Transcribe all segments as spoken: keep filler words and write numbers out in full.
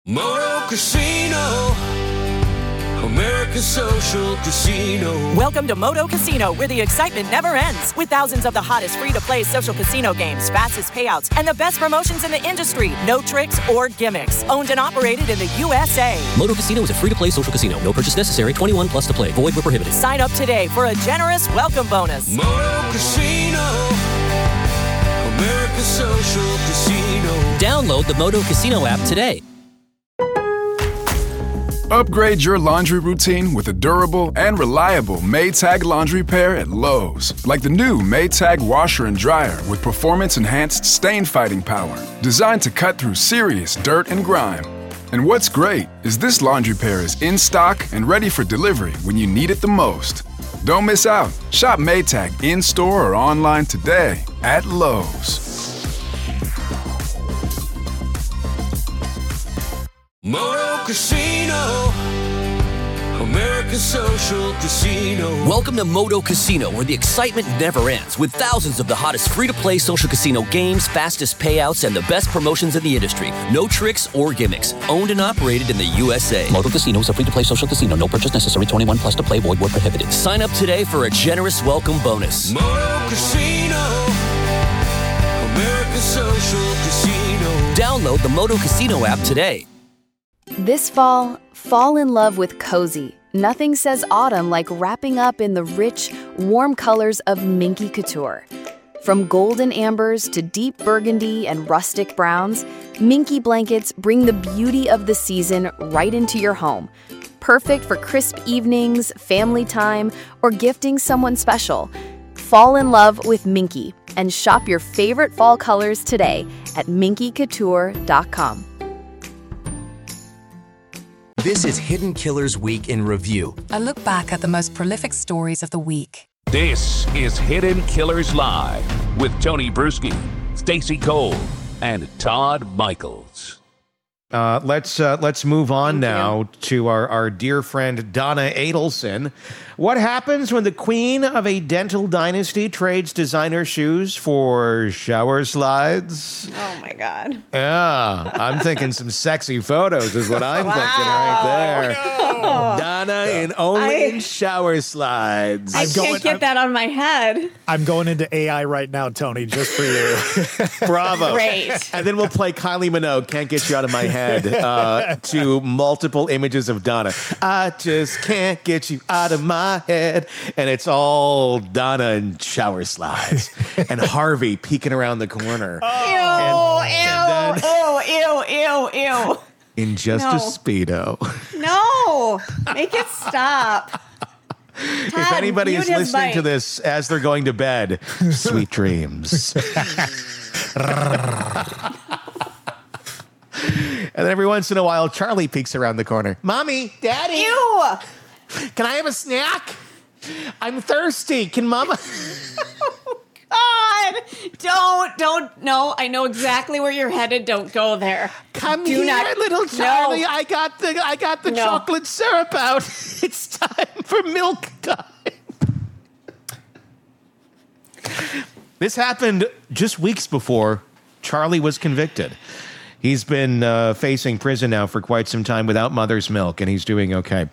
Moto Casino, America's social casino. Welcome to Moto Casino, where the excitement never ends. With thousands of the hottest free-to-play social casino games, fastest payouts, and the best promotions in the industry. No tricks or gimmicks. Owned and operated in the U S A. Moto Casino is a free-to-play social casino. No purchase necessary. twenty-one plus to play. Void where prohibited. Sign up today for a generous welcome bonus. Moto Casino, America's social casino. Download the Moto Casino app today. Upgrade your laundry routine with a durable and reliable Maytag laundry pair at Lowe's. Like the new Maytag washer and dryer with performance-enhanced stain-fighting power. Designed to cut through serious dirt and grime. And what's great is this laundry pair is in stock and ready for delivery when you need it the most. Don't miss out. Shop Maytag in-store or online today at Lowe's. Moto Casino, America's social casino. Welcome to Moto Casino, where the excitement never ends. With thousands of the hottest free-to-play social casino games, fastest payouts, and the best promotions in the industry. No tricks or gimmicks. Owned and operated in the U S A. Moto Casino is a free-to-play social casino. No purchase necessary. twenty-one plus to play. Void where prohibited. Sign up today for a generous welcome bonus. Moto Casino, America's social casino. Download the Moto Casino app today. This fall, fall in love with cozy. Nothing says autumn like wrapping up in the rich, warm colors of Minky Couture. From golden ambers to deep burgundy and rustic browns, Minky blankets bring the beauty of the season right into your home. Perfect for crisp evenings, family time, or gifting someone special. Fall in love with Minky and shop your favorite fall colors today at minky couture dot com. This is Hidden Killers Week in Review. A look back at the most prolific stories of the week. This is Hidden Killers Live with Tony Bruschi, Stacey Cole, and Todd Michaels. Uh, let's uh, let's move on Thank now you. to our, our dear friend Donna Adelson. What happens when the queen of a dental dynasty trades designer shoes for shower slides? Oh my God. Yeah, I'm thinking some sexy photos is what I'm thinking right there. No. Donna in only I- in shower slides. I I'm going- can't get I'm- that on my head. I'm going into A I right now, Tony, just for you. Bravo. Great. And then we'll play Kylie Minogue, Can't Get You Out of My Head, uh, to multiple images of Donna. I just can't get you out of my head. And it's all Donna in shower slides. And Harvey peeking around the corner. Ew, and ew, ew, ew, ew, ew. In just No. a Speedo. No, make it stop. If Todd, anybody mute is his listening to mic. this as they're going to bed, sweet dreams. And then every once in a while, Charlie peeks around the corner. Mommy, Daddy, Ew. can I have a snack? I'm thirsty. Can Mama? God, don't, don't, no, I know exactly where you're headed. Don't go there. Come Do here, not- little Charlie. No. I got the I got the No. chocolate syrup out. It's time for milk time. This happened just weeks before Charlie was convicted. He's been uh, facing prison now for quite some time without mother's milk, and he's doing okay.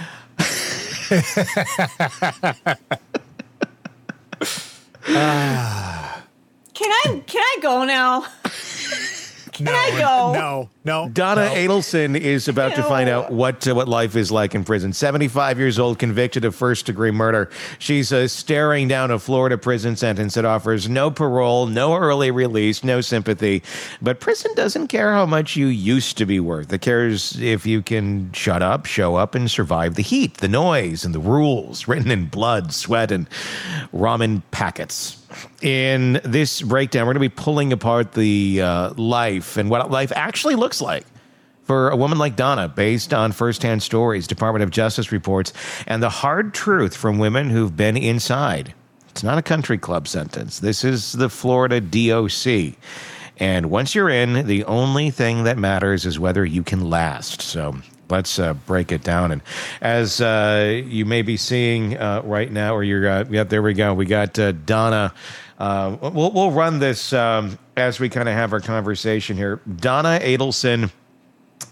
Can I, can I go now? Can I go? No, no. Donna no. Adelson is about to find Ew. out what uh, what life is like in prison. seventy-five years old, convicted of first-degree murder. She's uh, staring down a Florida prison sentence that offers no parole, no early release, no sympathy. But prison doesn't care how much you used to be worth. It cares if you can shut up, show up, and survive the heat, the noise, and the rules written in blood, sweat, and ramen packets. In this breakdown, we're going to be pulling apart the uh, life and what life actually looks like for a woman like Donna, based on firsthand stories, Department of Justice reports, and the hard truth from women who've been inside. It's not a country club sentence. This is the Florida D O C. And once you're in, the only thing that matters is whether you can last. So let's uh, break it down. And as uh, you may be seeing uh, right now, or you're, uh, yeah, there we go. We got uh, Donna. Uh, we'll, we'll run this um, as we kind of have our conversation here. Donna Adelson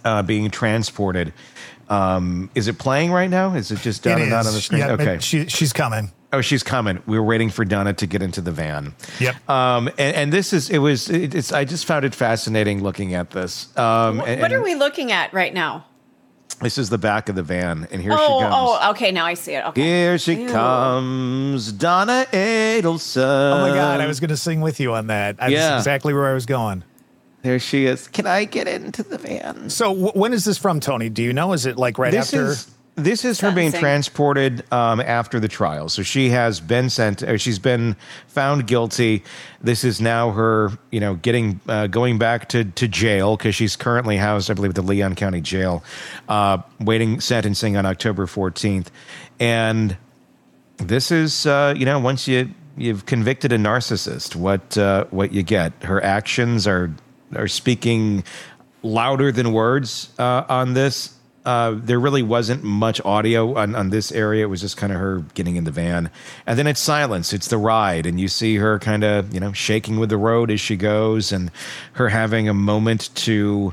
uh, being transported. Um, is it playing right now? Is it just Donna It not is. on the screen? Yeah, okay. it- she, she's coming. Oh, she's coming. We were waiting for Donna to get into the van. Yep. Um, and, and this is, it was, it, it's, I just found it fascinating looking at this. Um, What, and, what are and we looking at right now? This is the back of the van, and here oh, she comes. oh, okay. Now I see it. Okay. Here she Ew. comes, Donna Adelson. Oh my God, I was going to sing with you on that. That's Yeah. exactly where I was going. There she is. Can I get into the van? So w- when is this from, Tony? Do you know? Is it like right This after? is this is her being Sentencing. transported um, after the trial. So she has been sent. Or she's been found guilty. This is now her, you know, getting uh, going back to to jail because she's currently housed, I believe, at the Leon County Jail, uh, waiting sentencing on October fourteenth. And this is, uh, you know, once you you've convicted a narcissist, what uh, what you get. Her actions are are speaking louder than words uh, on this. Uh, there really wasn't much audio on, on this area. It was just kind of her getting in the van. And then it's silence. It's the ride. And you see her kind of, you know, shaking with the road as she goes and her having a moment to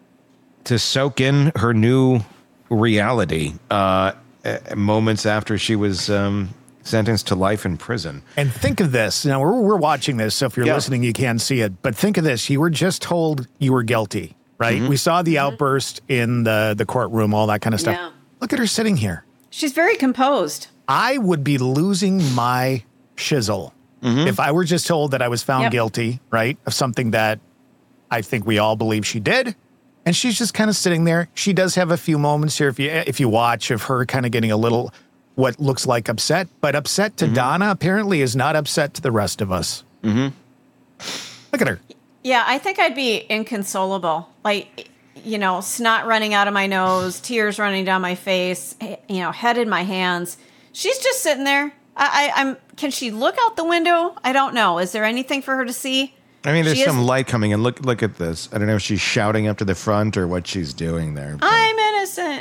to soak in her new reality uh, uh, moments after she was um, sentenced to life in prison. And think of this. Now, we're, we're watching this, so if you're Yeah. listening, you can't see it. But think of this. You were just told you were guilty, right? Mm-hmm. We saw the outburst in the, the courtroom, all that kind of stuff. Yeah. Look at her sitting here. She's very composed. I would be losing my shizzle if I were just told that I was found Yep. guilty, right, of something that I think we all believe she did. And she's just kind of sitting there. She does have a few moments here, if you if you watch, of her kind of getting a little what looks like upset. But upset to Donna apparently is not upset to the rest of us. Mm-hmm. Look at her. Yeah, I think I'd be inconsolable. Like, you know, snot running out of my nose, tears running down my face, you know, head in my hands. She's just sitting there. I, I, I'm. Can she look out the window? I don't know. Is there anything for her to see? I mean, there's She is- some light coming in. Look, look at this. I don't know if she's shouting up to the front or what she's doing there. but- I'm innocent.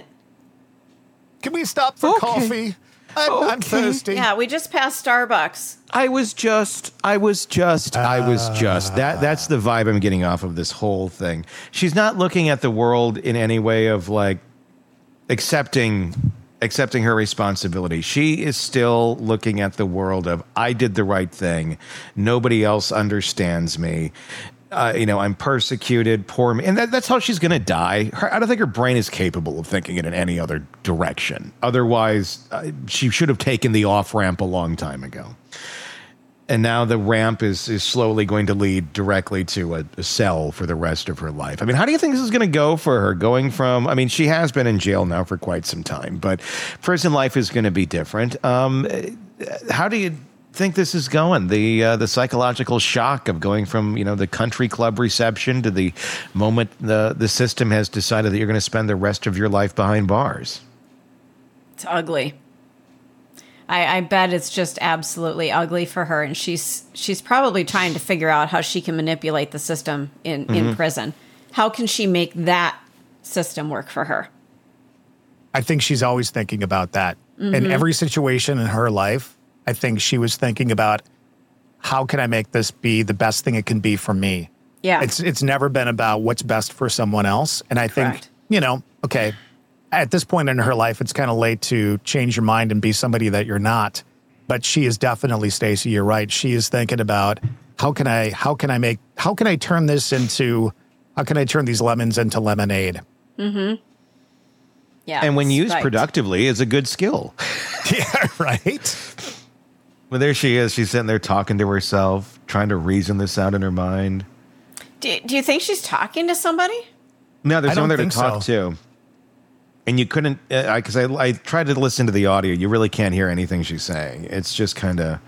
Can we stop for Okay. coffee? I'm, I'm Okay. thirsty. Yeah, we just passed Starbucks. I was just, I was just, I was just. That that's the vibe I'm getting off of this whole thing. She's not looking at the world in any way of like accepting accepting her responsibility. She is still looking at the world of I did the right thing. Nobody else understands me. Uh, you know, I'm persecuted, poor me. And that, that's how she's going to die. Her, I don't think her brain is capable of thinking it in any other direction. Otherwise, uh, she should have taken the off ramp a long time ago. And now the ramp is is slowly going to lead directly to a, a cell for the rest of her life. I mean, how do you think this is going to go for her? Going from, I mean, she has been in jail now for quite some time, but prison life is going to be different. Um, how do you think this is going? The uh, the psychological shock of going from, you know, the country club reception to the moment the the system has decided that you're going to spend the rest of your life behind bars. It's ugly. I, I bet it's just absolutely ugly for her, and she's she's probably trying to figure out how she can manipulate the system in, in Mhm. prison. How can she make that system work for her? I think she's always thinking about that. In Mhm. every situation in her life, I think she was thinking about how can I make this be the best thing it can be for me? Yeah. It's it's never been about what's best for someone else. And I think, Correct. you know, okay, at this point in her life, it's kind of late to change your mind and be somebody that you're not. But she is definitely, Stacey, you're right. She is thinking about how can I how can I make how can I turn this into how can I turn these lemons into lemonade? Mm-hmm. Yeah. And when used right. productively, is a good skill. Yeah, right. Well, there she is. She's sitting there talking to herself, trying to reason this out in her mind. Do, do you think she's talking to somebody? No, there's I no one don't there to think talk so. to. And you couldn't, because I, I, I tried to listen to the audio. You really can't hear anything she's saying. It's just kind of,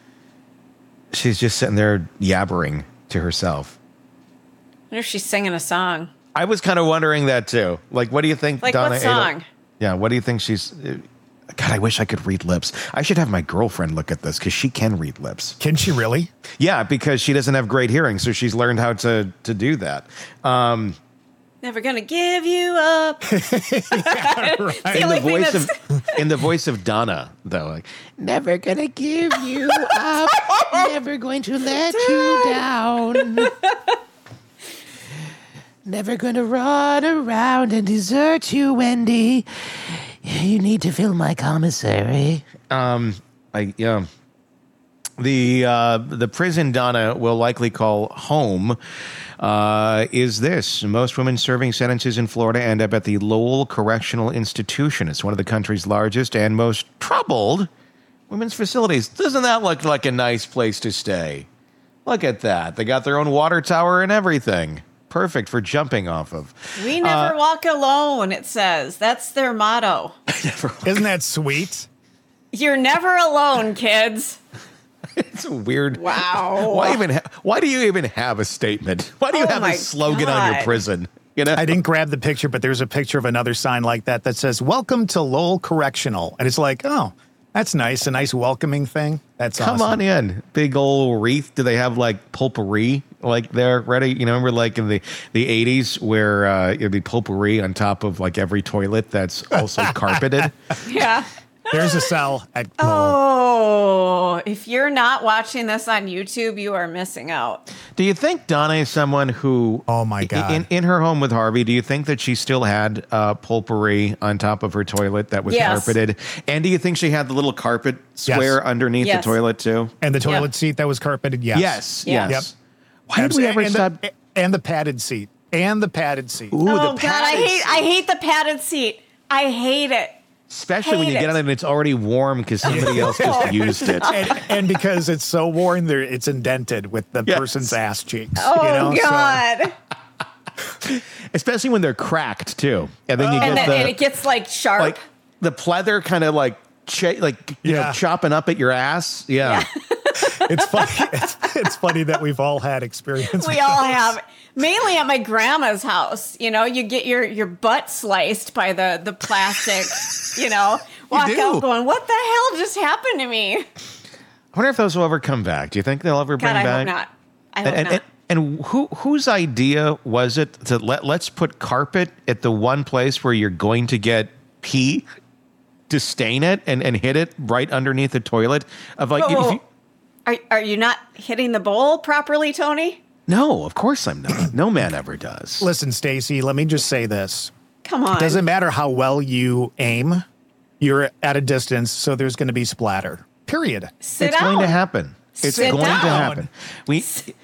she's just sitting there yabbering to herself. I wonder if she's singing a song. I was kind of wondering that too. Like, what do you think, Like Donna what Adel- song? Yeah, what do you think she's? God, I wish I could read lips. I should have my girlfriend look at this because she can read lips. Can she really? Yeah, because she doesn't have great hearing, so she's learned how to to do that. Um, Never gonna give you up. It's the in only the thing voice that's- of in the voice of Donna, though, like never gonna give you up, never going to let you down. Never gonna run around and desert you, Wendy. You need to fill my commissary. Um, I yeah. The uh, the prison Donna will likely call home uh, is this. Most women serving sentences in Florida end up at the Lowell Correctional Institution. It's one of the country's largest and most troubled women's facilities. Doesn't that look like a nice place to stay? Look at that. They got their own water tower and everything. Perfect for jumping off of. We never Uh, walk alone, it says. That's their motto. Isn't that sweet? You're never alone, kids. It's a weird. Wow. Why even? Ha- why do you even have a statement? Why do you Oh have my a slogan on your God. prison? You know? I didn't grab the picture, but there's a picture of another sign like that that says, "Welcome to Lowell Correctional." And it's like, oh, that's nice. A nice welcoming thing. That's Come awesome. on in. Big old wreath. Do they have like potpourri like there ready? You know, remember like in the, the eighties where uh, it'd be potpourri on top of like every toilet that's also carpeted? Yeah. There's a cell at Oh, if you're not watching this on YouTube, you are missing out. Do you think Donna is someone who... Oh, my God. In, in her home with Harvey, do you think that she still had uh, potpourri on top of her toilet that was Yes. carpeted? And do you think she had the little carpet square underneath Yes. the toilet too? And the toilet Yep. seat that was carpeted, yes. Yes, Yeah. yes. Yep. Why did we ever and stop... the, and the padded seat. And the padded seat. Ooh, oh the God, I padded hate I hate the padded seat. I hate it. Especially when you Hate get it. on it and it's already warm because somebody else just used it. And, and because it's so worn, there it's indented with the Yes. person's ass cheeks. Oh you know? So- God. Especially when they're cracked too, and then you and, get then, the and it gets like sharp. like the pleather kind of like ch- like you know Yeah. chopping up at your ass. Yeah, it's funny. It's, it's funny that we've all had experience. we with all those. have. Mainly at my grandma's house, you know, you get your, your butt sliced by the, the plastic, you know, walk do. out going, what the hell just happened to me? I wonder if those will ever come back. Do you think they'll ever bring God, I back? hope not. I hope and, not. and, and who whose idea was it to let let's put carpet at the one place where you're going to get pee to stain it and, and hit it right underneath the toilet of like Whoa, if whoa. you, Are, are you not hitting the bowl properly, Tony? no, of course I'm not. No man ever does. Listen, Stacy, let me just say this. Come on. It doesn't matter how well you aim, you're at a distance, so there's going to be splatter. Period. Sit it's down. going to happen. It's Sit going down. to happen. We.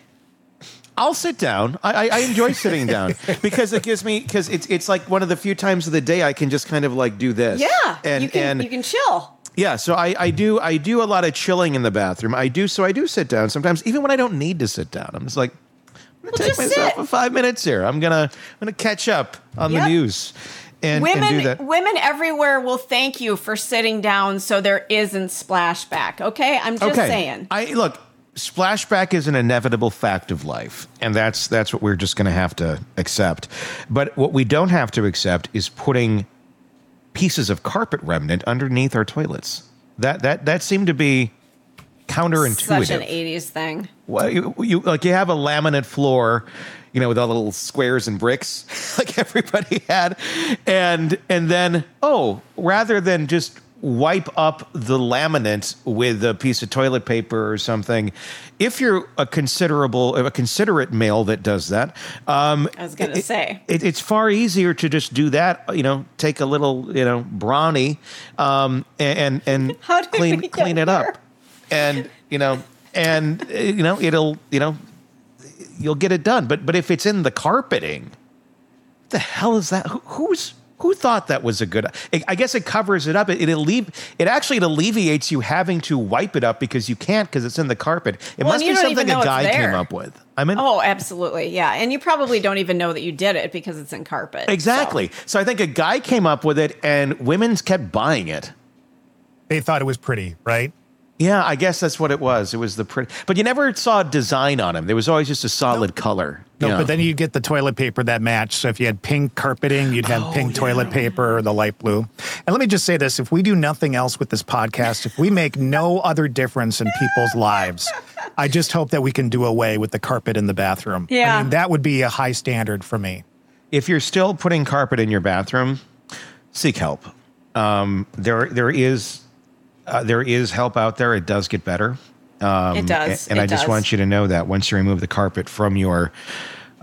I'll sit down. I, I, I enjoy sitting down because it gives me because it's it's like one of the few times of the day I can just kind of like do this. Yeah, and you can and you can chill. yeah. So I, I do I do a lot of chilling in the bathroom. I do so I do sit down sometimes even when I don't need to sit down. I'm just like I'm gonna Well, take just myself sit. a five minutes here. I'm gonna I'm gonna catch up on Yep. the news and, women and do that. women everywhere will thank you for sitting down so there isn't splashback. Okay, I'm just okay. saying. I look. Splashback is an inevitable fact of life, and that's that's what we're just going to have to accept. But what we don't have to accept is putting pieces of carpet remnant underneath our toilets. That that that seemed to be counterintuitive. Such an eighties thing. Well, you, you like you have a laminate floor, you know, with all the little squares and bricks, like everybody had, and and then oh, rather than just wipe up the laminate with a piece of toilet paper or something, if you're a considerable, a considerate male that does that, um, I was going to it- say. it, it's far easier to just do that. You know, take a little, you know, brawny, um, and and How did clean we get clean it here? up, and you know, and uh, you know, it'll, you know, you'll get it done. But but if it's in the carpeting, what the hell is that? Who, who's who thought that was a good? I guess it covers it up. It, it allevi- It actually it alleviates you having to wipe it up because you can't because it's in the carpet. It Well, must and you be don't even something know a it's guy there. came up with. I mean, Oh, absolutely. Yeah. And you probably don't even know that you did it because it's in carpet. exactly. So I think a guy came up with it, and women's kept buying it. They thought it was pretty, right? Yeah, I guess that's what it was. It was the pretty, but you never saw a design on them. There was always just a solid color. No, you know? but then you get the toilet paper that matched. So if you had pink carpeting, you'd have Oh, pink toilet paper or the light blue. And let me just say this. If we do nothing else with this podcast, if we make no other difference in people's lives, I just hope that we can do away with the carpet in the bathroom. Yeah. I mean, that would be a high standard for me. If you're still putting carpet in your bathroom, seek help. Um, there, there is, uh, there is help out there. It does get better. Um, It does. And, It I just does. want you to know that once you remove the carpet from your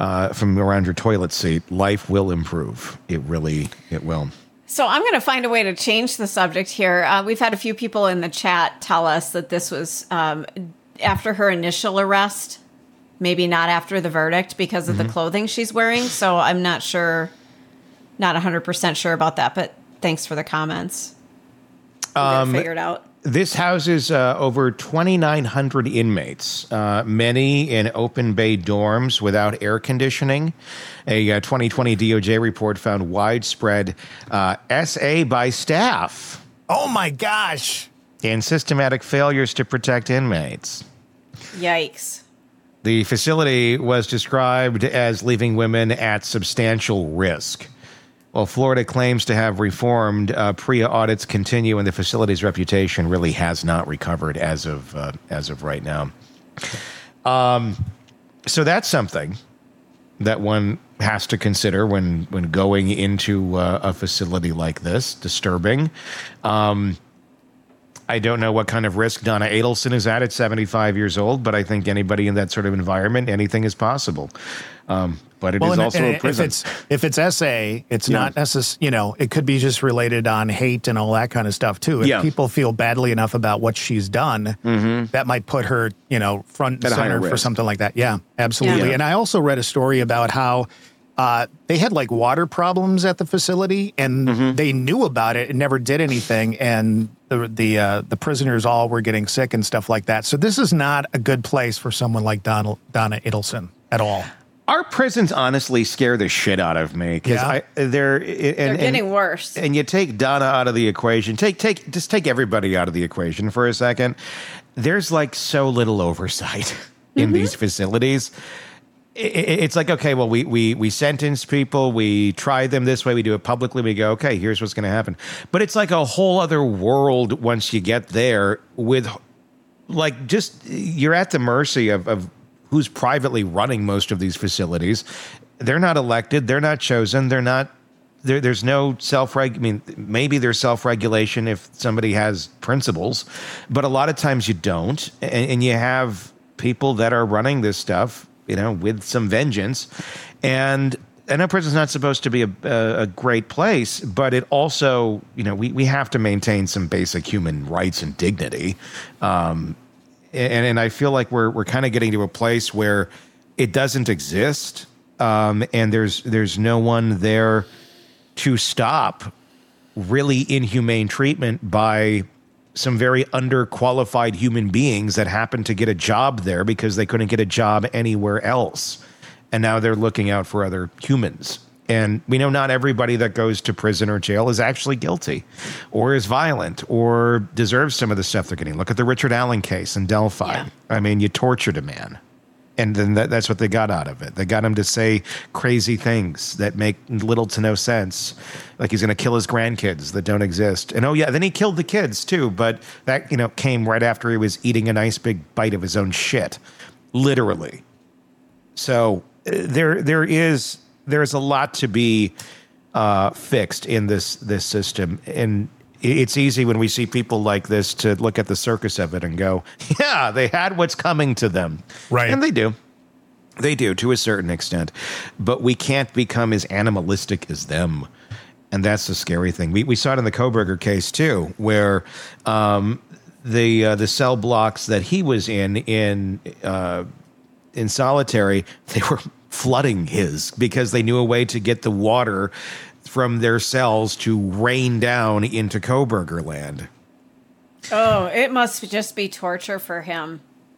uh, from around your toilet seat, life will improve. It really, it will. So I'm going to find a way to change the subject here. Uh, we've had a few people in the chat tell us that this was um, after her initial arrest, maybe not after the verdict because of mm-hmm. the clothing she's wearing. So I'm not sure, not one hundred percent sure about that, but thanks for the comments. We'll um, figure it out. This houses uh, over twenty-nine hundred inmates, uh, many in open bay dorms without air conditioning. A uh, twenty twenty D O J report found widespread uh, S A by staff. Oh, my gosh. And systematic failures to protect inmates. Yikes. The facility was described as leaving women at substantial risk. Well, Florida claims to have reformed. Uh, P R I A audits continue, and the facility's reputation really has not recovered as of uh, as of right now. Um, so that's something that one has to consider when when going into uh, a facility like this. Disturbing. Um, I don't know what kind of risk Donna Adelson is at at seventy-five years old, but I think anybody in that sort of environment, anything is possible. Um, but it well, is and, also and a prison. If it's, if it's S A, it's yeah. not necessarily, you know, it could be just related on hate and all that kind of stuff, too. If yeah. people feel badly enough about what she's done, mm-hmm. that might put her, you know, front and center for something like that. Yeah, absolutely. Yeah. And I also read a story about how uh, they had like water problems at the facility and mm-hmm. they knew about it and never did anything. And the the uh, the prisoners all were getting sick and stuff like that. So this is not a good place for someone like Donna, Donna Adelson at all. Our prisons honestly scare the shit out of me because yeah. I they're and, they're getting and, worse. And you take Donna out of the equation, take take just take everybody out of the equation for a second. There's like so little oversight in mm-hmm. these facilities. It, it, it's like, okay, well, we we we sentence people, we try them this way, we do it publicly, we go, okay, here's what's going to happen. But it's like a whole other world once you get there with, like, just you're at the mercy of. of who's privately running most of these facilities. They're not elected. They're not chosen. They're not, there, there's no self-reg, I mean, maybe there's self-regulation if somebody has principles, but a lot of times you don't. And, and you have people that are running this stuff, you know, with some vengeance. And I know prison's not supposed to be a, a, a great place, but it also, you know, we, we have to maintain some basic human rights and dignity. Um, And, and I feel like we're we're kind of getting to a place where it doesn't exist, um, and there's there's no one there to stop really inhumane treatment by some very underqualified human beings that happen to get a job there because they couldn't get a job anywhere else, and now they're looking out for other humans. And we know not everybody that goes to prison or jail is actually guilty or is violent or deserves some of the stuff they're getting. Look at the Richard Allen case in Delphi. Yeah. I mean, you tortured a man. And then that, that's what they got out of it. They got him to say crazy things that make little to no sense. Like he's going to kill his grandkids that don't exist. And oh, yeah, then he killed the kids, too. But that, you know, came right after he was eating a nice big bite of his own shit. Literally. So uh, there there is... There's a lot to be uh, fixed in this this system, and it's easy when we see people like this to look at the circus of it and go, "Yeah, they had what's coming to them," right? And they do, they do to a certain extent, but we can't become as animalistic as them, and that's the scary thing. We we saw it in the Kohberger case too, where um, the uh, the cell blocks that he was in in uh, in solitary, they were flooding his because they knew a way to get the water from their cells to rain down into Kohberger land. Oh, it must just be torture for him.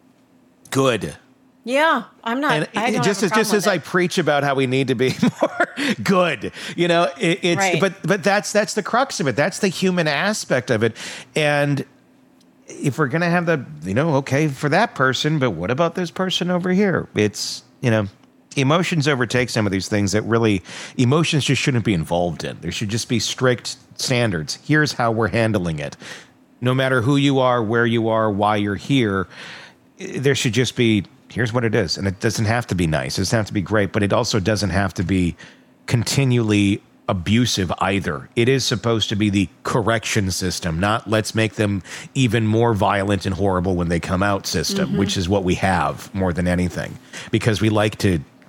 Good. Yeah, I'm not. And I don't just have a as just as it. I preach about how we need to be more good, you know, it, it's Right. but but that's that's the crux of it. That's the human aspect of it. And if we're gonna have the, you know, okay for that person, but what about this person over here? It's, you know. Emotions overtake some of these things that really, emotions just shouldn't be involved in. There should just be strict standards. Here's how we're handling it. No matter who you are, where you are, why you're here, there should just be, here's what it is. And it doesn't have to be nice. It doesn't have to be great, but it also doesn't have to be continually abusive either. It is supposed to be the correction system, not let's make them even more violent and horrible when they come out system, mm-hmm. which is what we have more than anything, because we like to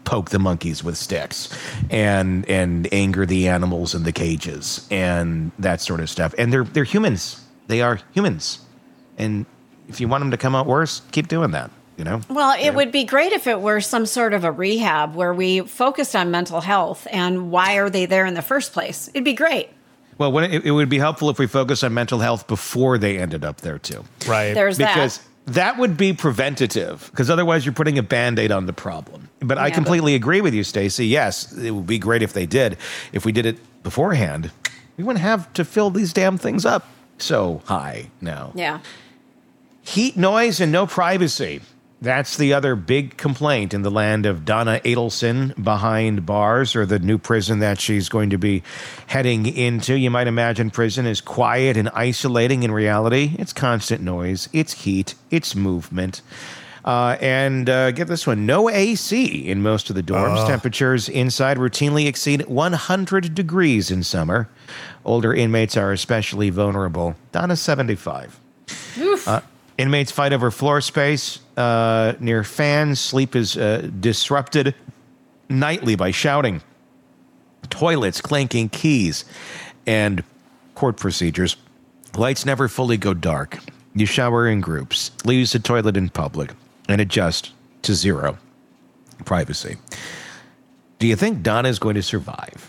poke the monkeys with sticks and and anger the animals in the cages and that sort of stuff. And they're they're humans. They are humans. And if you want them to come out worse, keep doing that, you know? Well, it yeah. would be great if it were some sort of a rehab where we focused on mental health and why are they there in the first place. It'd be great. Well, when it, it would be helpful if we focus on mental health before they ended up there, too. Right. There's that. Because that would be preventative, because otherwise you're putting a Band-Aid on the problem. But I Yeah, completely but- agree with you, Stacey. Yes, it would be great if they did. If we did it beforehand, we wouldn't have to fill these damn things up so high now. Yeah. Heat, noise, and no privacy. That's the other big complaint in the land of Donna Adelson behind bars, or the new prison that she's going to be heading into. You might imagine prison is quiet and isolating. In reality, it's constant noise, it's heat, it's movement. Uh, and uh, get this one, no A C in most of the dorms. Oh. Temperatures inside routinely exceed one hundred degrees in summer. Older inmates are especially vulnerable. Donna's seventy-five. Uh, inmates fight over floor space uh, near fans. Sleep is uh, disrupted nightly by shouting, toilets clanking keys, and court procedures. Lights never fully go dark. You shower in groups, use the toilet in public, and adjust to zero privacy. Do you think Donna is going to survive?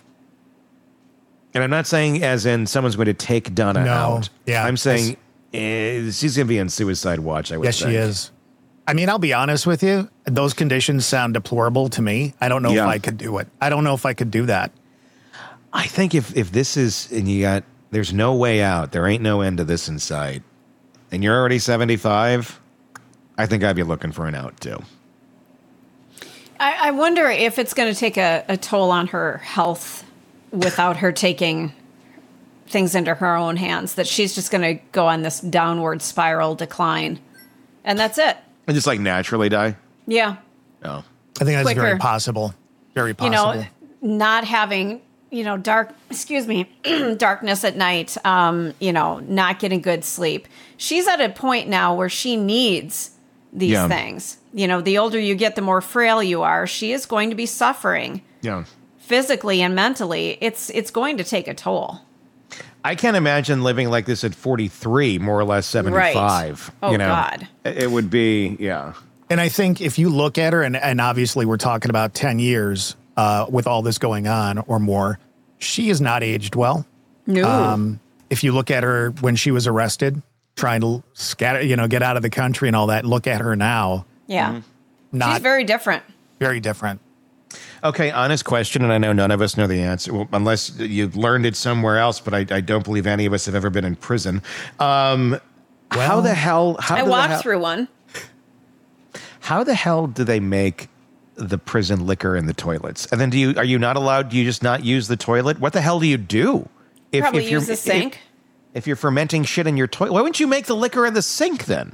And I'm not saying as in someone's going to take Donna No. out. Yeah. I'm saying eh, she's going to be on suicide watch, I would Yes, think. she is. I mean, I'll be honest with you. Those conditions sound deplorable to me. I don't know Yeah. if I could do it. I don't know if I could do that. I think if, if this is, and you got, there's no way out, there ain't no end to this in sight, and you're already seventy-five, I think I'd be looking for an out too. I, I wonder if it's going to take a, a toll on her health without her taking things into her own hands, that she's just going to go on this downward spiral decline. And that's it. And just like naturally die? Yeah. Oh. I think that's Quicker. very possible. Very You possible. know, not having, you know, dark, excuse me, darkness at night, um, you know, not getting good sleep. She's at a point now where she needs these Yeah. things. You know, the older you get, the more frail you are. She is going to be suffering Yeah. physically and mentally. It's it's going to take a toll. I can't imagine living like this at forty-three, more or less seventy-five. Oh, you know? God. It would be, yeah. And I think if you look at her, and, and obviously we're talking about ten years uh, with all this going on or more, she is not aged well. No. Um, if you look at her when she was arrested, trying to scatter, you know, get out of the country and all that, look at her now. Yeah. Not She's very different. very different. Okay, honest question, and I know none of us know the answer, well, unless you learned it somewhere else, but I, I don't believe any of us have ever been in prison. Um, how the hell? How I do walked the hell, through one. How the hell do they make the prison liquor in the toilets? And then do you are you not allowed? Do you just not use the toilet? What the hell do you do? If, Probably if you're, use the sink. If, if you're fermenting shit in your toilet, why wouldn't you make the liquor in the sink then?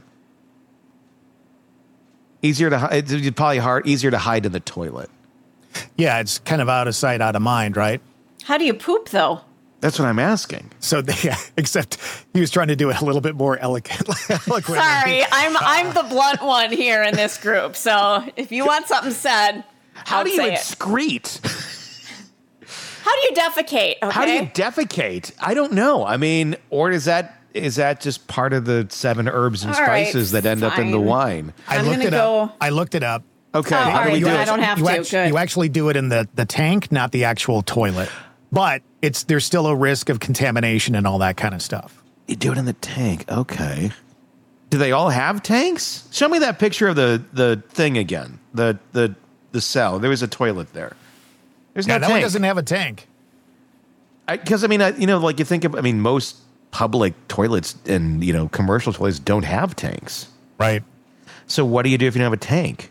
Easier to hi- it's probably hard easier to hide in the toilet. Yeah, it's kind of out of sight, out of mind, right? How do you poop, though? That's what I'm asking. So, they, yeah, except he was trying to do it a little bit more elegant. eloquently. Sorry, I'm I'm the blunt one here in this group. So if you want something said, How I'll do you say it. excrete? How do you defecate? Okay. How do you defecate? I don't know. I mean, or is that is that just part of the seven herbs and All right, spices that end up in the fine. wine? I I'm looked gonna it go- up. I looked it up. Okay, Oh, how all do we right, do good. I it? don't have you to. act- Good. You actually do it in the, the tank, not the actual toilet. But it's there's still a risk of contamination and all that kind of stuff. You do it in the tank. Okay. Do they all have tanks? Show me that picture of the the thing again. The the the cell. There was a toilet there. There's Yeah, no that tank. one doesn't have a tank. Because I, I mean, I, you know, like you think of, I mean, most public toilets and you know commercial toilets don't have tanks. Right. So what do you do if you don't have a tank?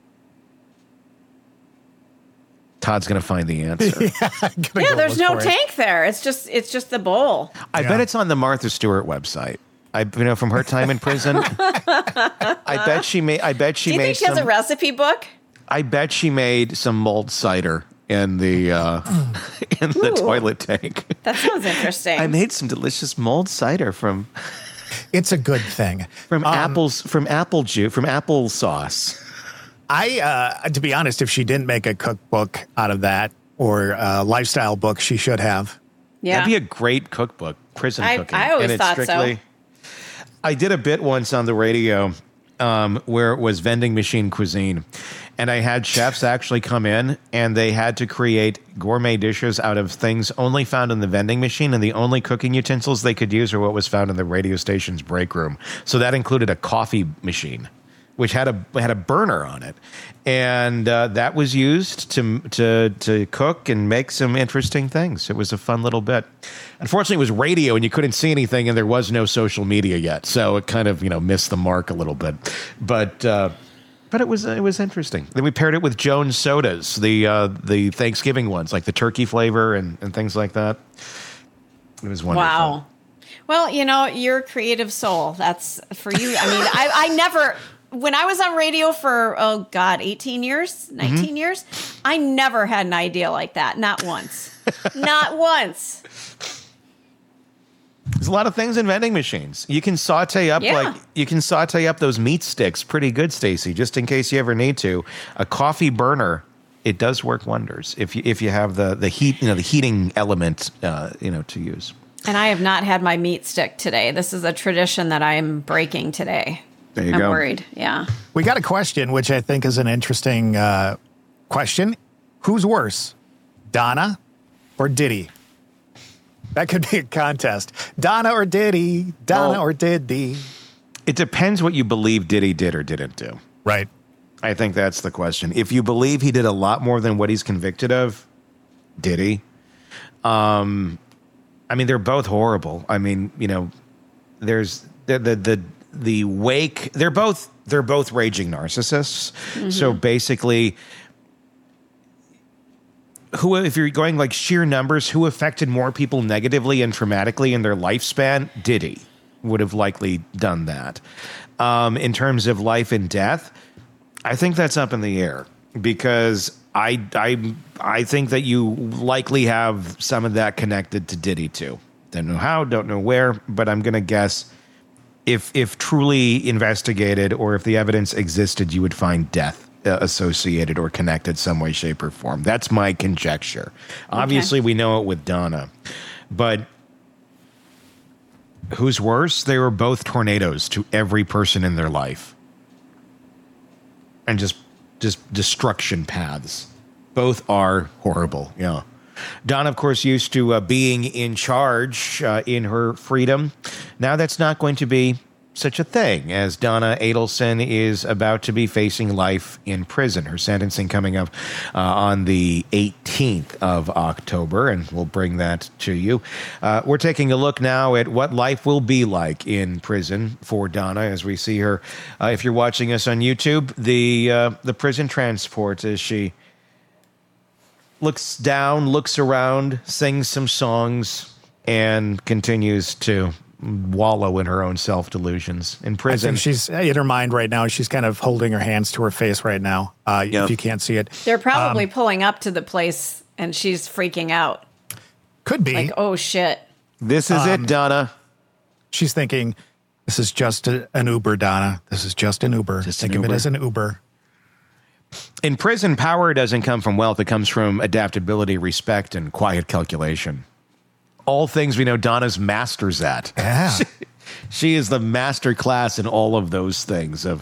Todd's going to find the answer. Yeah, there's no tank there. It's just it's just the bowl. I bet it's on the Martha Stewart website. I, you know, from her time in prison. I bet she made. I bet she Do you made think she some. has a recipe book? I bet she made some mulled cider in the uh, in the Ooh. toilet tank. That sounds interesting. I made some delicious mulled cider from It's a good thing. from Um, apples from apple juice from applesauce. I, uh, to be honest, if she didn't make a cookbook out of that or a lifestyle book, she should have. Yeah. That'd be a great cookbook, prison I- cooking. I always And it's thought so. I did a bit once on the radio um, where it was vending machine cuisine. And I had chefs actually come in and they had to create gourmet dishes out of things only found in the vending machine. And the only cooking utensils they could use are what was found in the radio station's break room. So that included a coffee machine, which had a had a burner on it, and uh, that was used to to to cook and make some interesting things. It was a fun little bit. Unfortunately, it was radio, and you couldn't see anything, and there was no social media yet, so it kind of you know missed the mark a little bit. But uh, but it was it was interesting. Then we paired it with Jones sodas, the uh, the Thanksgiving ones, like the turkey flavor and, and things like that. It was wonderful. Wow. Well, you know, you're a creative soul. That's for you. I mean, I, I never. When I was on radio for, oh God, eighteen years, nineteen mm-hmm. years, I never had an idea like that. Not once. Not once. There's a lot of things in vending machines. You can saute up Yeah. like you can saute up those meat sticks pretty good, Stacey, just in case you ever need to. A coffee burner, it does work wonders if you if you have the the heat, you know, the heating element uh, you know, to use. And I have not had my meat stick today. This is a tradition that I'm breaking today. There you I'm go. worried. Yeah. We got a question, which I think is an interesting uh, question. Who's worse, Donna or Diddy? That could be a contest. Donna or Diddy? Donna Well, or Diddy? It depends what you believe Diddy did or didn't do. Right. I think that's the question. If you believe he did a lot more than what he's convicted of, did he? Um, I mean, they're both horrible. I mean, you know, there's the the the, the wake. They're both they're both raging narcissists. Mhm. So basically, who, if you're going like sheer numbers, who affected more people negatively and traumatically in their lifespan? Diddy would have likely done that. Um, in terms of life and death, I think that's up in the air because I, I, I think that you likely have some of that connected to Diddy too. Don't know how, don't know where, but I'm going to guess if, if truly investigated or if the evidence existed, you would find death uh, associated or connected some way, shape, or form. That's my conjecture. Obviously, we know it with Donna, but who's worse? They were both tornadoes to every person in their life. And just just destruction paths. Both are horrible, yeah. Donna, of course, used to uh, being in charge uh, in her freedom. Now that's not going to be such a thing, as Donna Adelson is about to be facing life in prison. Her sentencing coming up uh, on the eighteenth of October, and we'll bring that to you. Uh, we're taking a look now at what life will be like in prison for Donna as we see her. Uh, if you're watching us on YouTube, the uh, the prison transport as she looks down, looks around, sings some songs, and continues to wallow in her own self-delusions in I prison. think she's in her mind right now. She's kind of holding her hands to her face right now. Uh, Yep. If you can't see it, They're probably Um, pulling up to the place and she's freaking out. Could be. Like, oh shit. This is it, Donna. She's thinking, this is just a, an Uber, Donna. This is just an Uber. Just Think an of Uber. it as an Uber. In prison, power doesn't come from wealth. It comes from adaptability, respect, and quiet calculation. All things we know Donna's masters at. Yeah. She, she is the master class in all of those things of,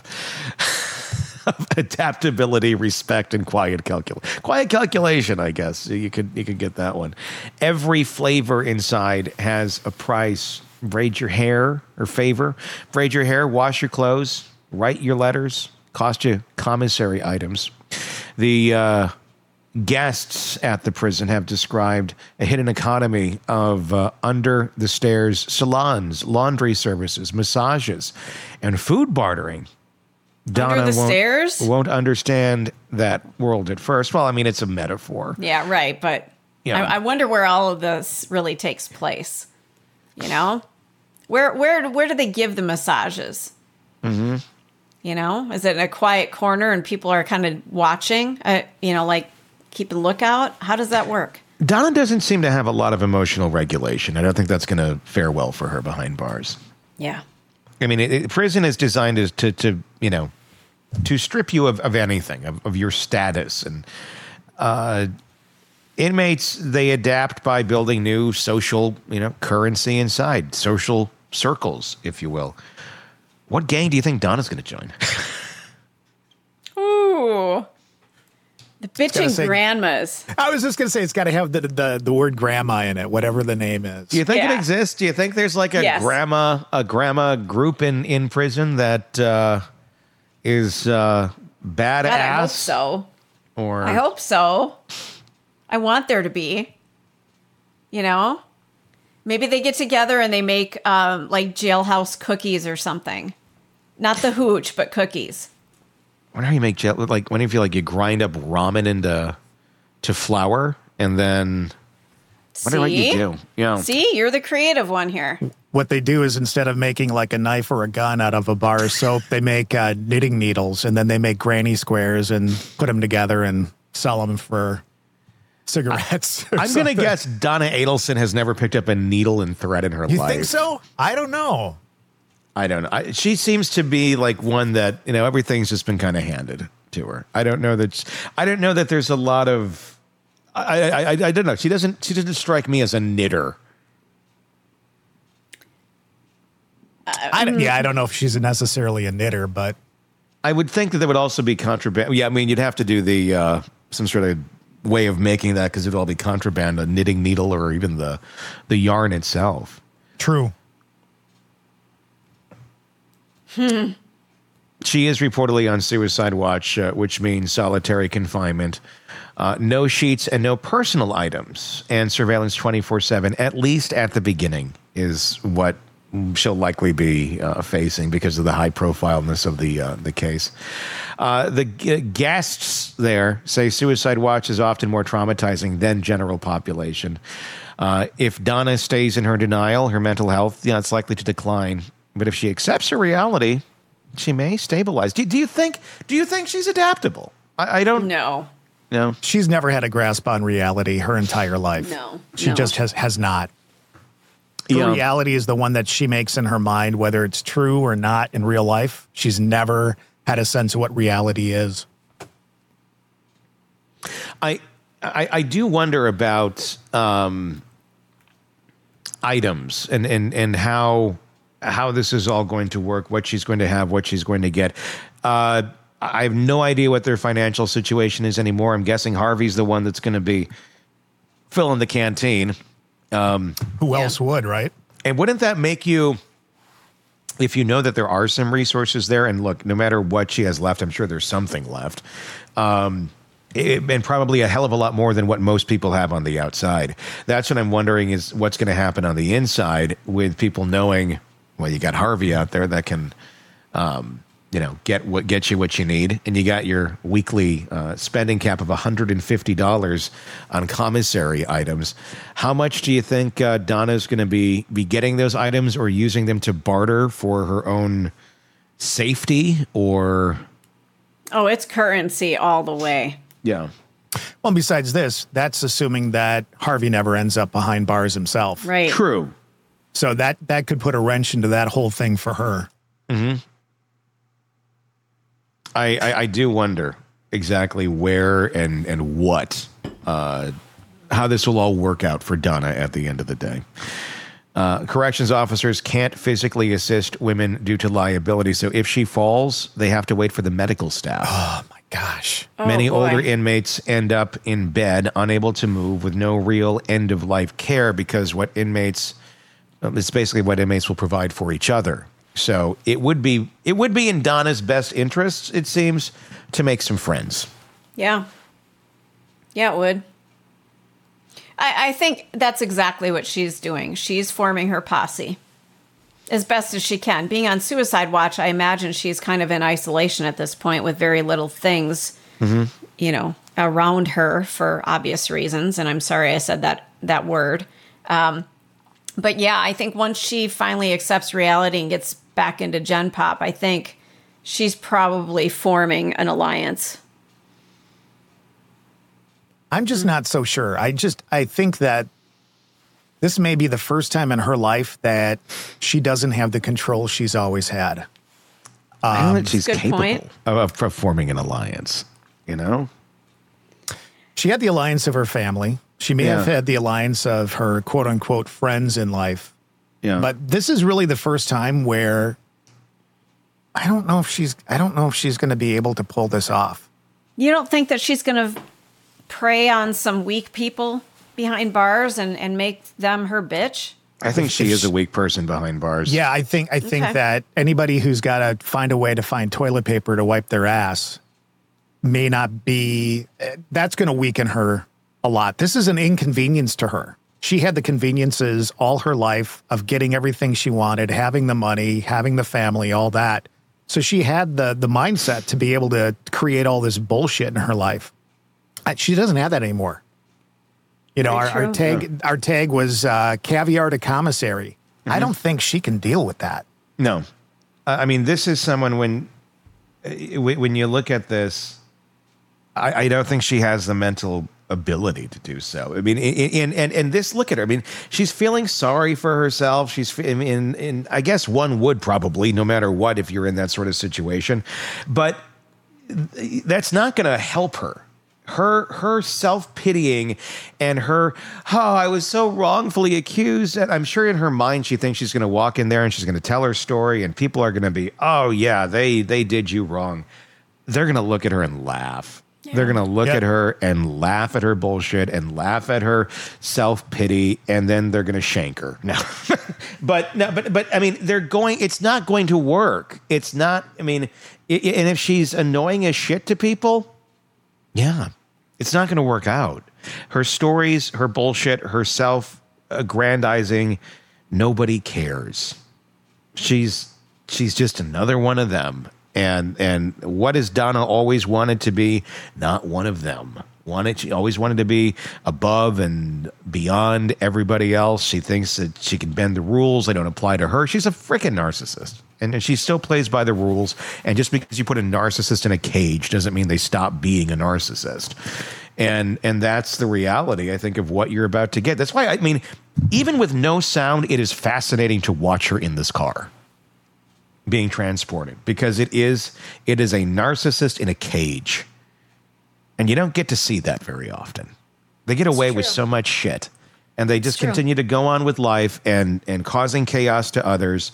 of adaptability, respect, and quiet calculation. Quiet calculation, I guess. You could you could get that one. Every flavor inside has a price. Braid your hair or favor. Braid your hair, wash your clothes, write your letters, cost you commissary items. The uh, guests at the prison have described a hidden economy of uh, under the stairs salons, laundry services, massages, and food bartering. Donna the won't, stairs? won't understand that world at first. Well, I mean, it's a metaphor. Yeah, right. But Yeah. I, I wonder where all of this really takes place. You know, where where where do they give the massages? Mm-hmm. You know, is it in a quiet corner and people are kind of watching? Uh, you know, like keeping lookout. How does that work? Donna doesn't seem to have a lot of emotional regulation. I don't think that's going to fare well for her behind bars. Yeah. I mean, it, it, prison is designed as to, to, you know, to strip you of, of anything, of, of your status. And uh, inmates, they adapt by building new social, you know, currency inside, social circles, if you will. What gang do you think Donna's going to join? Ooh. The bitching say- grandmas. I was just going to say it's got to have the, the the word grandma in it, whatever the name is. Do you think Yeah. it exists? Do you think there's like a Yes. grandma a grandma group in, in prison that uh, is uh, badass? God, I hope so. Or I hope so. I want there to be. You know? Maybe they get together and they make um, like jailhouse cookies or something. Not the hooch, but cookies. I wonder how you make gel. Like, when do you feel like you grind up ramen into to flour and then wonder what you See? do? Yeah. See, you're the creative one here. What they do is instead of making like a knife or a gun out of a bar of soap, they make uh, knitting needles, and then they make granny squares and put them together and sell them for cigarettes. or I'm going to something. guess Donna Adelson has never picked up a needle and thread in her You life. think so? I don't know. I don't know. I, she seems to be like one that, you know, everything's just been kind of handed to her. I don't know that. I don't know that there's a lot of. I, I I I don't know. She doesn't. She doesn't strike me as a knitter. I don't, yeah, I don't know if she's necessarily a knitter, but I would think that there would also be contraband. Yeah, I mean, you'd have to do the uh, some sort of way of making that because it'd all be contraband, a knitting needle, or even the the yarn itself. true. Hmm. She is reportedly on suicide watch, uh, which means solitary confinement, uh, no sheets and no personal items, and surveillance twenty-four seven, at least at the beginning, is what she'll likely be uh, facing because of the high profileness of the uh, the case. Uh, the g- guests there say suicide watch is often more traumatizing than general population. Uh, if Donna stays in her denial, her mental health, yeah, it's likely to decline. But if she accepts her reality, she may stabilize. Do, do you think? Do you think she's adaptable? I, I don't know. No, she's never had a grasp on reality her entire life. No, she no. just has has not. The Yeah. reality is the one that she makes in her mind, whether it's true or not in real life. She's never had a sense of what reality is. I I, I do wonder about um, items and, and, and how how this is all going to work, what she's going to have, what she's going to get. Uh, I have no idea what their financial situation is anymore. I'm guessing Harvey's the one that's going to be filling the canteen. Um, Who else would, right? And wouldn't that make you, if you know that there are some resources there, and look, no matter what she has left, I'm sure there's something left, um, it, and probably a hell of a lot more than what most people have on the outside. That's what I'm wondering is what's going to happen on the inside with people knowing, well, you got Harvey out there that can, um, you know, get what get you what you need, and you got your weekly uh, spending cap of one hundred fifty dollars on commissary items. How much do you think uh, Donna's going to be be getting those items or using them to barter for her own safety? Or Oh, it's currency all the way. yeah, Well, besides this, that's assuming that Harvey never ends up behind bars himself. Right. true. So that that could put a wrench into that whole thing for her. Mm-hmm. I, I I do wonder exactly where and and what uh, how this will all work out for Donna at the end of the day. Uh, corrections officers can't physically assist women due to liability. So if she falls, they have to wait for the medical staff. Oh, my gosh. Many Oh, boy. older inmates end up in bed, unable to move, with no real end-of-life care because what inmates, it's basically what inmates will provide for each other. So it would be it would be in Donna's best interests, it seems, to make some friends. Yeah. Yeah, it would. I, I think that's exactly what she's doing. She's forming her posse as best as she can. Being on suicide watch, I imagine she's kind of in isolation at this point with very little things, Mm-hmm. you know, around her for obvious reasons. And I'm sorry I said that that word. Um, but yeah, I think once she finally accepts reality and gets back into Gen Pop, I think she's probably forming an alliance. I'm just not so sure. I just I think that this may be the first time in her life that she doesn't have the control she's always had. I don't think she's Good capable point. of, of performing an alliance, you know? She had the alliance of her family. She may Yeah. have had the alliance of her quote unquote friends in life. Yeah. But this is really the first time where I don't know if she's I don't know if she's going to be able to pull this off. You don't think that she's going to prey on some weak people behind bars and, and make them her bitch? I think she is a weak person behind bars. Yeah, I think I think Okay. that anybody who's got to find a way to find toilet paper to wipe their ass may not be that's going to weaken her a lot. This is an inconvenience to her. She had the conveniences all her life of getting everything she wanted, having the money, having the family, all that. So she had the the mindset to be able to create all this bullshit in her life. Uh, She doesn't have that anymore. You know, our, Very our true. tag our tag was uh, caviar to commissary. I don't think she can deal with that. No. Uh, I mean, this is someone when uh, when you look at this, I, I don't think she has the mental ability to do so. I mean, and and and this, look at her. I mean, she's feeling sorry for herself. She's, fe- I mean, and I guess one would probably, no matter what, if you're in that sort of situation. But that's not going to help her. Her her self-pitying and her, oh, I was so wrongfully accused. And I'm sure in her mind she thinks she's going to walk in there and she's going to tell her story and people are going to be, oh, yeah, they they did you wrong. They're going to look at her and laugh. They're going to look Yep. at her and laugh at her bullshit and laugh at her self-pity, and then they're going to shank her. No. but no, but but I mean, they're going, it's not going to work. It's not, I mean, I- I- and if she's annoying as shit to people, yeah, it's not going to work out. Her stories, her bullshit, her self-aggrandizing, nobody cares. She's she's just another one of them. And and what has Donna always wanted to be? Not one of them. Wanted she always wanted to be above and beyond everybody else. She thinks that she can bend the rules. They don't apply to her. She's a freaking narcissist. And, and she still plays by the rules. And just because you put a narcissist in a cage doesn't mean they stop being a narcissist. And and that's the reality, I think, of what you're about to get. That's why, I mean, even with no sound, it is fascinating to watch her in this car being transported, because it is it is a narcissist in a cage. And you don't get to see that very often. They get away with so much shit. And they just true. continue to go on with life and and causing chaos to others.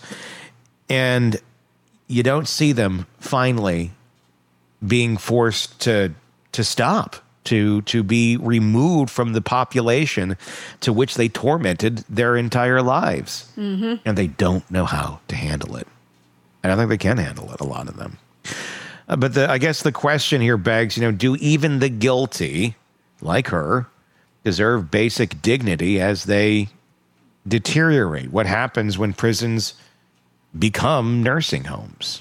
And you don't see them finally being forced to to stop, to to be removed from the population to which they tormented their entire lives. Mm-hmm. And they don't know how to handle it. I don't think they can handle it, a lot of them. Uh, but the, I guess the question here begs, you know, do even the guilty, like her, deserve basic dignity as they deteriorate? What happens when prisons become nursing homes?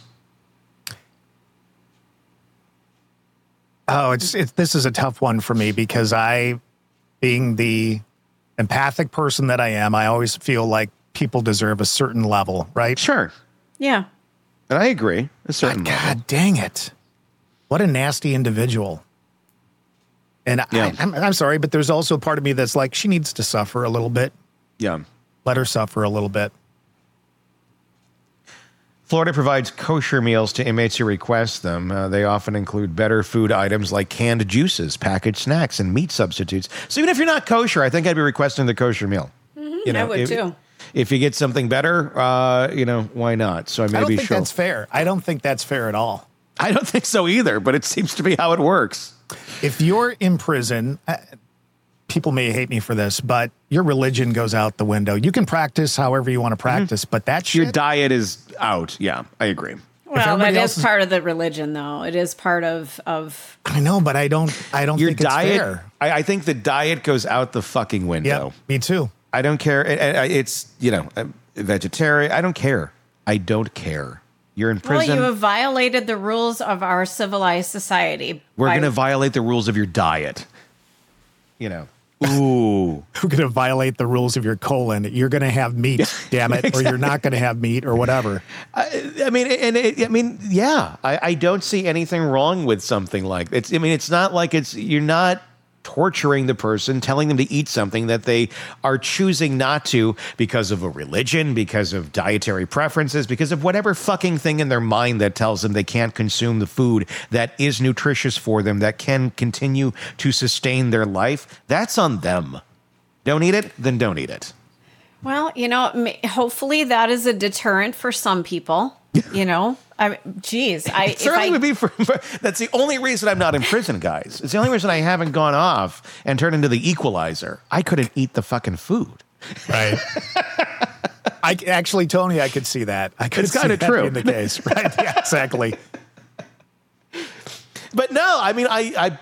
Oh, it's, it's this is a tough one for me because I, being the empathic person that I am, I always feel like people deserve a certain level, right? Sure. Yeah. And I agree. A certain God, level. dang it. What a nasty individual. And Yeah. I, I'm, I'm sorry, but there's also a part of me that's like, she needs to suffer a little bit. Yeah. Let her suffer a little bit. Florida provides kosher meals to inmates who request them. Uh, they often include better food items like canned juices, packaged snacks, and meat substitutes. So even if you're not kosher, I think I'd be requesting the kosher meal. Mm-hmm. I would if, too. If you get something better, uh, you know, why not? So I I don't maybe think she'll. that's fair. I don't think that's fair at all. I don't think so either, but it seems to be how it works. If you're in prison, uh, people may hate me for this, but your religion goes out the window. You can practice however you want to practice, but that shit, Your diet is out. Yeah, I agree. Well, that everybody is else is- part of the religion, though. It is part of of. I know, but I don't. I don't Your think diet, it's fair. I, I think the diet goes out the fucking window. Yep, me too. I don't care. It- it- It's, you know, I'm vegetarian. I don't care. I don't care. You're in prison. Well, you have violated the rules of our civilized society. We're by- going to violate the rules of your diet. You know. Ooh. We're going to violate the rules of your colon. You're going to have meat, damn it, or you're not going to have meat, or whatever. I, I mean, and it, I mean, yeah. I, I don't see anything wrong with something like it's. I mean, it's not like it's. You're not. torturing the person, telling them to eat something that they are choosing not to because of a religion, because of dietary preferences, because of whatever fucking thing in their mind that tells them they can't consume the food that is nutritious for them, that can continue to sustain their life. That's on them. Don't eat it, then don't eat it. Well, you know, ma- hopefully that is a deterrent for some people. You know, I geez, I It certainly if I, would be for, for. That's the only reason I'm not in prison, guys. It's the only reason I haven't gone off and turned into the equalizer. I couldn't eat the fucking food. Right. I actually, Tony, I could see that. I could It's see kinda that true. being the case. Right. Yeah, exactly. But no, I mean, I. I,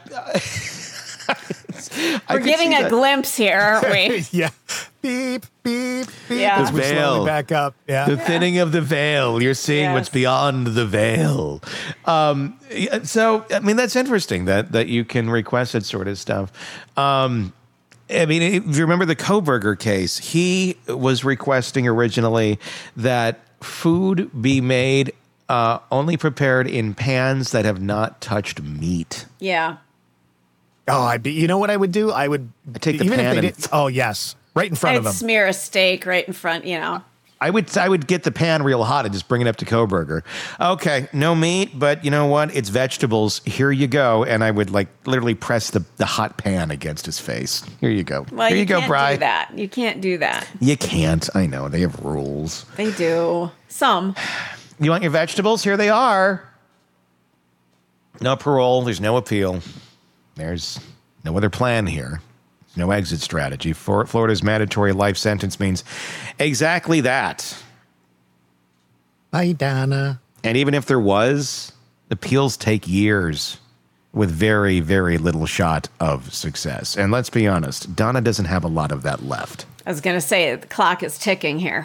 I we're could getting see a that. glimpse here, aren't we? Yeah. Beep, beep, beep. Yeah. As we Veil. slowly back up. Yeah. The thinning of the veil. You're seeing Yes. what's beyond the veil. Um, yeah, so, I mean, that's interesting that that you can request that sort of stuff. Um, I mean, if you remember the Kohberger case, he was requesting originally that food be made uh, only prepared in pans that have not touched meat. Yeah. Oh, I'd be, you know what I would do? I would I'd take the even pan if they and- did, oh, yes. Right in front I'd of them. smear a steak right in front, you know. I would I would get the pan real hot and just bring it up to Kohberger. Okay, no meat, but you know what? It's vegetables. Here you go. And I would like literally press the, the hot pan against his face. Here you go. Well, Here you, you, go, can't Bri. do that. You can't do that. You can't. I know. They have rules. They do. Some. You want your vegetables? Here they are. No parole. There's no appeal. There's no other plan here. No exit strategy. For Florida's mandatory life sentence means exactly that. Bye, Donna. And even if there was, appeals take years with very, very little shot of success. And let's be honest, Donna doesn't have a lot of that left. I was going to say, the clock is ticking here.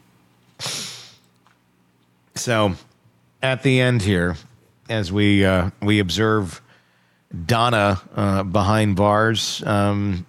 So at the end here, as we uh, we observe Donna uh, behind bars, um,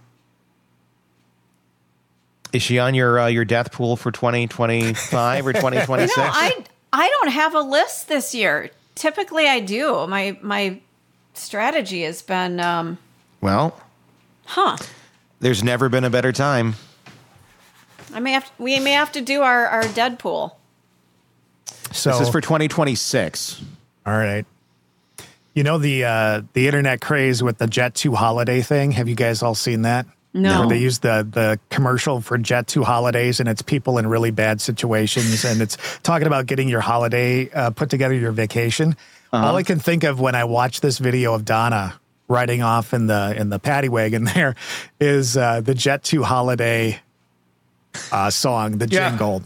is she on your uh, your death pool for twenty twenty-five or twenty twenty-six? You know, I I don't have a list this year. Typically, I do. My my strategy has been, um, Well, huh? there's never been a better time. I may have we may have to do our our Deadpool. So This is for twenty twenty-six. All right. You know the uh, the internet craze with the Jet two holiday thing? Have you guys all seen that? No. Where they use the the commercial for Jet two holidays, and it's people in really bad situations, and it's talking about getting your holiday uh, put together, your vacation. Uh-huh. All I can think of when I watch this video of Donna riding off in the in the paddy wagon there is uh, the Jet two holiday uh, song, the Yeah. jingle.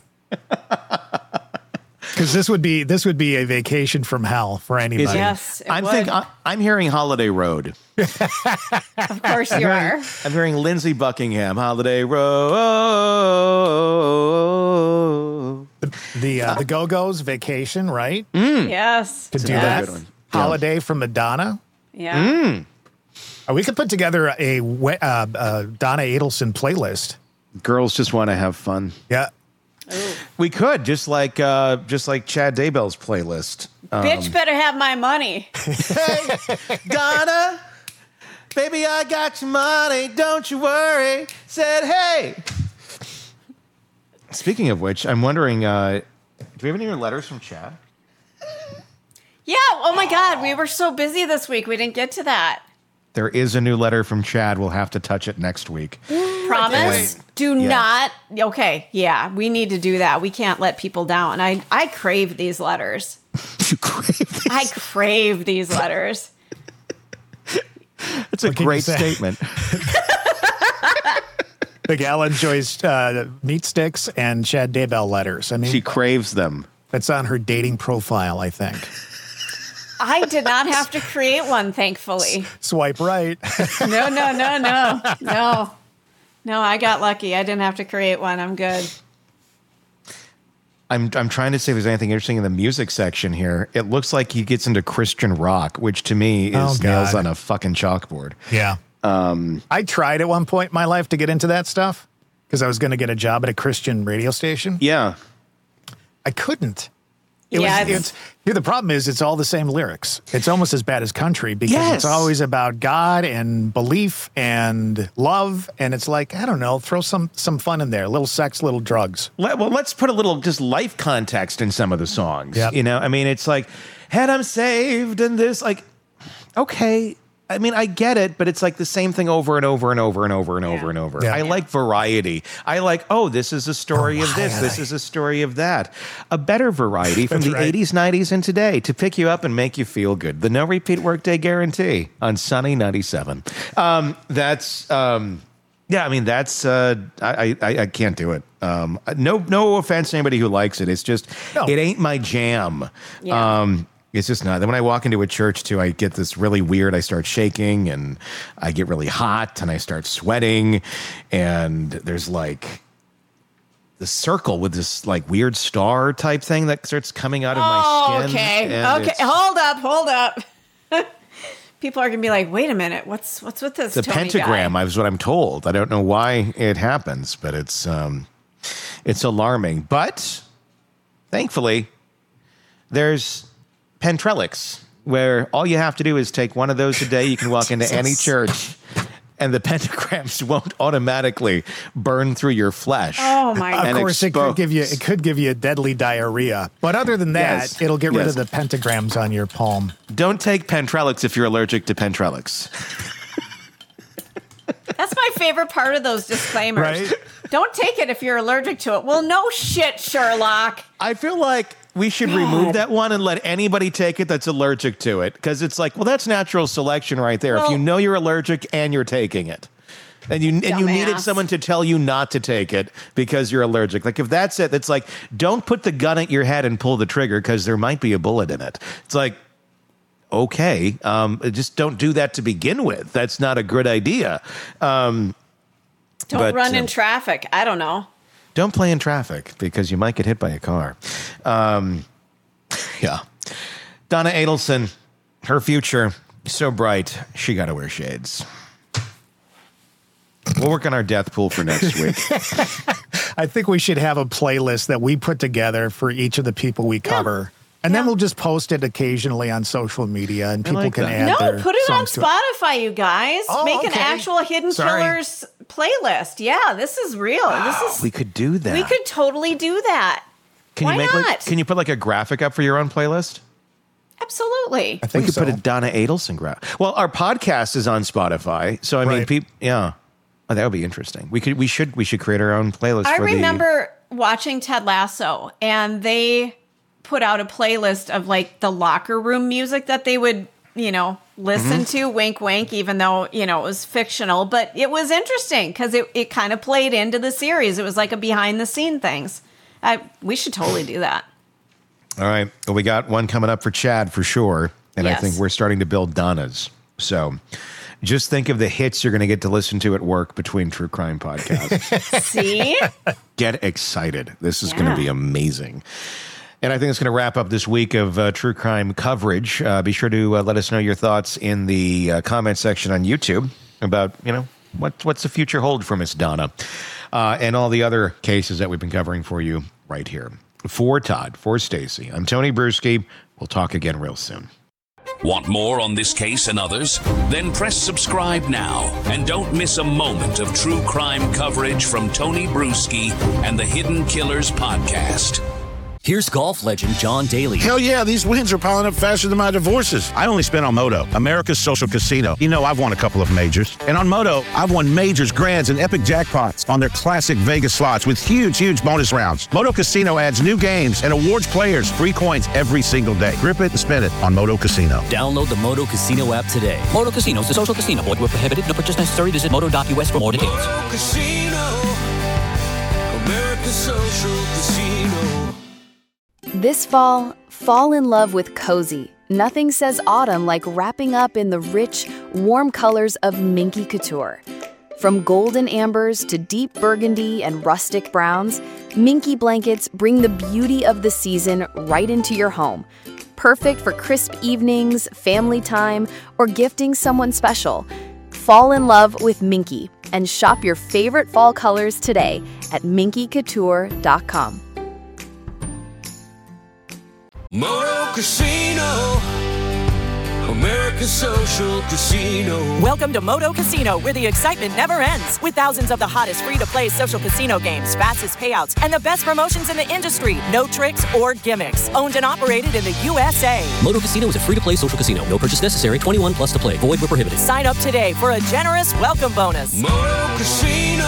Because this would be this would be a vacation from hell for anybody. Is it? Yes, it I'm would. think I, I'm hearing Holiday Road. Of course I'm you hearing, are. I'm hearing Lindsey Buckingham, Holiday Road. The uh, the Go Go's vacation, right? Yes. Could do yes. that. Holiday from Madonna. Yeah. Uh, we could put together a we- uh, uh, Donna Adelson playlist. Girls just want to have fun. Yeah. We could just like uh, just like Chad Daybell's playlist. Um, Bitch better have my money. Donna, baby, I got your money. Don't you worry. Said, hey. Speaking of which, I'm wondering, uh, do we have any more letters from Chad? Yeah. Oh my God. We were so busy this week. We didn't get to that. There is a new letter from Chad. We'll have to touch it next week. Promise? Do Yes. not. Okay. Yeah. We need to do that. We can't let people down. I, I crave these letters. You crave these? I crave these letters. That's a What can you great say? statement. The gal enjoys uh, meat sticks and Chad Daybell letters. I mean, She craves them. that's on her dating profile, I think. I did not have to create one, thankfully. Swipe right. No, no, no, no. No. No, I got lucky. I didn't have to create one. I'm good. I'm I'm trying to see if there's anything interesting in the music section here. It looks like he gets into Christian rock, which to me is Oh, nails God. on a fucking chalkboard. Yeah. Um, I tried at one point in my life to get into that stuff because I was going to get a job at a Christian radio station. yeah. I couldn't. It Yeah, was, it's- it's, here the problem is it's all the same lyrics. It's almost as bad as country because Yes. it's always about God and belief and love. And it's like, I don't know, throw some some fun in there. A little sex, little drugs. Let, well, let's put a little just life context in some of the songs. Yep. You know, I mean, it's like, had I'm saved and this, like, okay. I mean, I get it, but it's like the same thing over and over and over and over and over and over. Yeah. I like variety. I like, oh, this is a story of this. This is a story of that. A better variety from That's the right. eighties, nineties, and today to pick you up and make you feel good. The no repeat workday guarantee on Sunny ninety-seven. Um, that's, um, yeah, I mean, that's, uh, I, I, I can't do it. Um, no, no offense to anybody who likes it. It's just, No. it ain't my jam. Yeah. Um, It's just not. Then when I walk into a church too, I get this really weird. I start shaking and I get really hot and I start sweating. And there's like the circle with this like weird star type thing that starts coming out of my Oh, skin. okay. and Okay. it's Hold up. Hold up. People are going to be like, wait a minute. What's what's with this The Tony pentagram, guy? I was what I'm told. I don't know why it happens, but it's um, it's alarming. But thankfully, there's Pentrellix, where all you have to do is take one of those a day. You can walk into any church, and the pentagrams won't automatically burn through your flesh. Oh, my Of and course, it expo- could give you it could give you deadly diarrhea. But other than that, Yes. it'll get rid Yes. of the pentagrams on your palm. Don't take Pentrellix if you're allergic to Pentrellix. That's my favorite part of those disclaimers. Right? Don't take it if you're allergic to it. Well, no shit, Sherlock. I feel like we should remove that one and let anybody take it that's allergic to it, because it's like, well, that's natural selection right there. if Well- you know you're allergic and you're taking it, and you and you needed Dumbass. someone to tell you not to take it because you're allergic. Like if that's it, it's like, don't put the gun at your head and pull the trigger because there might be a bullet in it. It's like, okay, um, just don't do that to begin with. That's not a good idea. Um, Don't But, run in um, traffic. I don't know. Don't play in traffic because you might get hit by a car. Um, yeah. Donna Adelson, her future so bright, she got to wear shades. We'll work on our death pool for next week. I think we should have a playlist that we put together for each of the people we cover. And then we'll just post it occasionally on social media and people like can that. add No, their put it on songs to it. Spotify, you guys. Oh, Make an okay. actual Hidden Sorry. Killers playlist. Yeah, this is real. This is We could do that. we could totally do that. Can Why you make not? Like, can you put like a graphic up for your own playlist? Absolutely. I We think could so. put a Donna Adelson graphic. Well, our podcast is on Spotify, so I mean, Right. people, yeah, oh, that would be interesting. We could, we should, we should create our own playlist. I for remember watching Ted Lasso, and they put out a playlist of like the locker room music that they would, you know, listen Mm-hmm. to. Wink, wink. Even though you know it was fictional, but it was interesting because it it kind of played into the series. It was like a behind the scene things. I, we should totally do that. The, all right, well, we got one coming up for Chad for sure, and I Yes. think we're starting to build Donna's. So, just think of the hits you're going to get to listen to at work between true crime podcasts. See, Get excited! This is Yeah. going to be amazing. And I think it's going to wrap up this week of uh, true crime coverage. Uh, be sure to uh, let us know your thoughts in the uh, comment section on YouTube about, you know, what what's the future hold for Miss Donna uh, and all the other cases that we've been covering for you right here. For Todd, for Stacy, I'm Tony Bruschi. We'll talk again real soon. Want more on this case and others? Then press subscribe now and don't miss a moment of true crime coverage from Tony Bruschi and the Hidden Killers podcast. Here's golf legend John Daly. Hell yeah, these wins are piling up faster than my divorces. I only spent on Moto, America's social casino. You know, I've won a couple of majors. And on Moto, I've won majors, grands, and epic jackpots on their classic Vegas slots with huge, huge bonus rounds. Moto Casino adds new games and awards players free coins every single day. Grip it and spin it on Moto Casino. Download the Moto Casino app today. Moto Casino is a social casino. Void where prohibited. No purchase necessary. Visit moto dot u s for more details. Moto Casino, America's social casino. This fall, fall in love with cozy. Nothing says autumn like wrapping up in the rich, warm colors of Minky Couture. From golden ambers to deep burgundy and rustic browns, Minky blankets bring the beauty of the season right into your home. Perfect for crisp evenings, family time, or gifting someone special. Fall in love with Minky and shop your favorite fall colors today at minky couture dot com. Moto Casino. America's Social Casino. Welcome to Moto Casino, where the excitement never ends. With thousands of the hottest free-to-play social casino games, fastest payouts, and the best promotions in the industry. No tricks or gimmicks. Owned and operated in the U S A. Moto Casino is a free-to-play social casino. No purchase necessary. twenty-one plus to play. Void where prohibited. Sign up today for a generous welcome bonus. Moto Casino.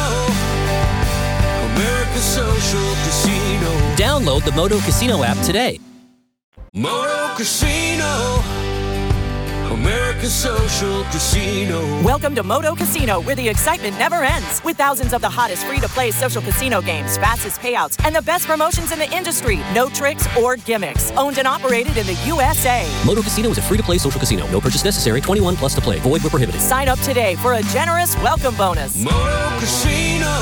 America's Social Casino. Download the Moto Casino app today. Moto Casino. America's Social Casino. Welcome to Moto Casino, where the excitement never ends. With thousands of the hottest free-to-play social casino games, fastest payouts, and the best promotions in the industry. No tricks or gimmicks. Owned and operated in the U S A. Moto Casino is a free-to-play social casino. No purchase necessary. twenty-one plus to play. Void where prohibited. Sign up today for a generous welcome bonus. Moto Casino.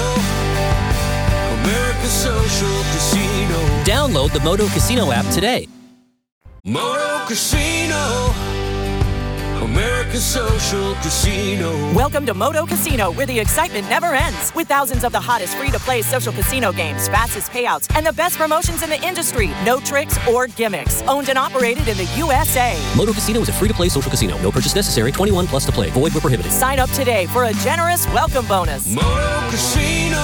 America's Social Casino. Download the Moto Casino app today. Moto Casino. America's Social Casino. Welcome to Moto Casino, where the excitement never ends. With thousands of the hottest free-to-play social casino games, fastest payouts, and the best promotions in the industry. No tricks or gimmicks. Owned and operated in the U S A. Moto Casino is a free-to-play social casino. No purchase necessary. twenty-one plus to play. Void where prohibited. Sign up today for a generous welcome bonus. Moto Casino.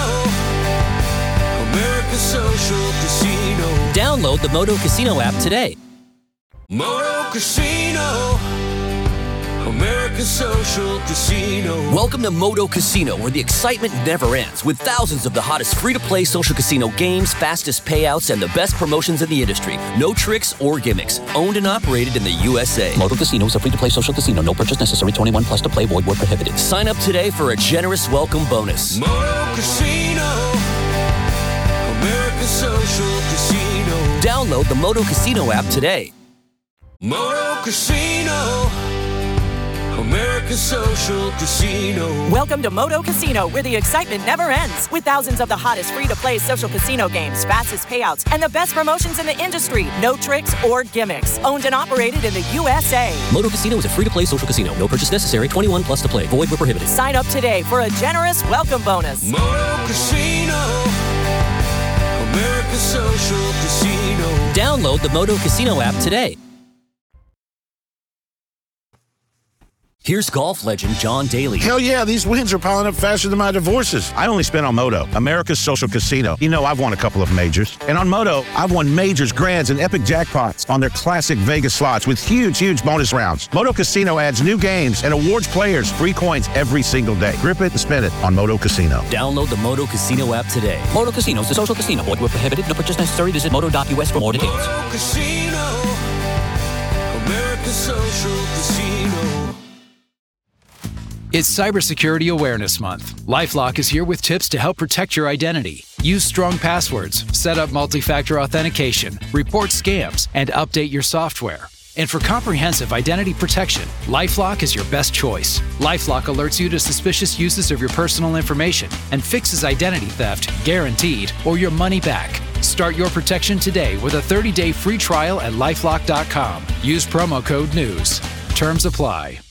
America's Social Casino. Download the Moto Casino app today. Moto Casino. America's Social Casino. Welcome to Moto Casino, where the excitement never ends. With thousands of the hottest free-to-play social casino games, fastest payouts, and the best promotions in the industry. No tricks or gimmicks. Owned and operated in the U S A. Moto Casino is a free-to-play social casino. No purchase necessary. twenty-one plus to play. Void where prohibited. Sign up today for a generous welcome bonus. Moto Casino. America's Social Casino. Download the Moto Casino app today. Moto Casino. America's Social Casino. Welcome to Moto Casino, where the excitement never ends. With thousands of the hottest free-to-play social casino games, fastest payouts, and the best promotions in the industry. No tricks or gimmicks. Owned and operated in the U S A. Moto Casino is a free-to-play social casino. No purchase necessary. twenty-one plus to play. Void where prohibited. Sign up today for a generous welcome bonus. Moto Casino. America's Social Casino. Download the Moto Casino app today. Here's golf legend John Daly. Hell yeah, these wins are piling up faster than my divorces. I only spent on Moto, America's Social Casino. You know, I've won a couple of majors. And on Moto, I've won majors, grands, and epic jackpots on their classic Vegas slots with huge, huge bonus rounds. Moto Casino adds new games and awards players free coins every single day. Grip it and spin it on Moto Casino. Download the Moto Casino app today. Moto Casino is a social casino. Void where prohibited. No purchase necessary. Visit moto dot U S for more details. Moto Casino. America's Social Casino. It's Cybersecurity Awareness Month. LifeLock is here with tips to help protect your identity. Use strong passwords, set up multi-factor authentication, report scams, and update your software. And for comprehensive identity protection, LifeLock is your best choice. LifeLock alerts you to suspicious uses of your personal information and fixes identity theft, guaranteed, or your money back. Start your protection today with a thirty-day free trial at lifelock dot com. Use promo code NEWS. Terms apply.